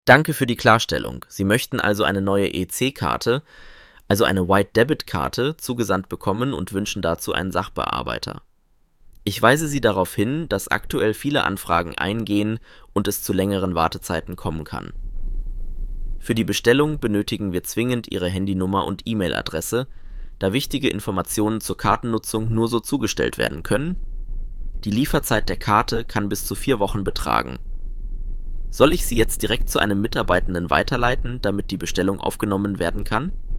Danke für die Klarstellung. Sie möchten also eine neue EC-Karte, also eine White-Debit-Karte, zugesandt bekommen und wünschen dazu einen Sachbearbeiter. Ich weise Sie darauf hin, dass aktuell viele Anfragen eingehen und es zu längeren Wartezeiten kommen kann. Für die Bestellung benötigen wir zwingend Ihre Handynummer und E-Mail-Adresse, da wichtige Informationen zur Kartennutzung nur so zugestellt werden können. Die Lieferzeit der Karte kann bis zu 4 Wochen betragen. Soll ich Sie jetzt direkt zu einem Mitarbeitenden weiterleiten, damit die Bestellung aufgenommen werden kann?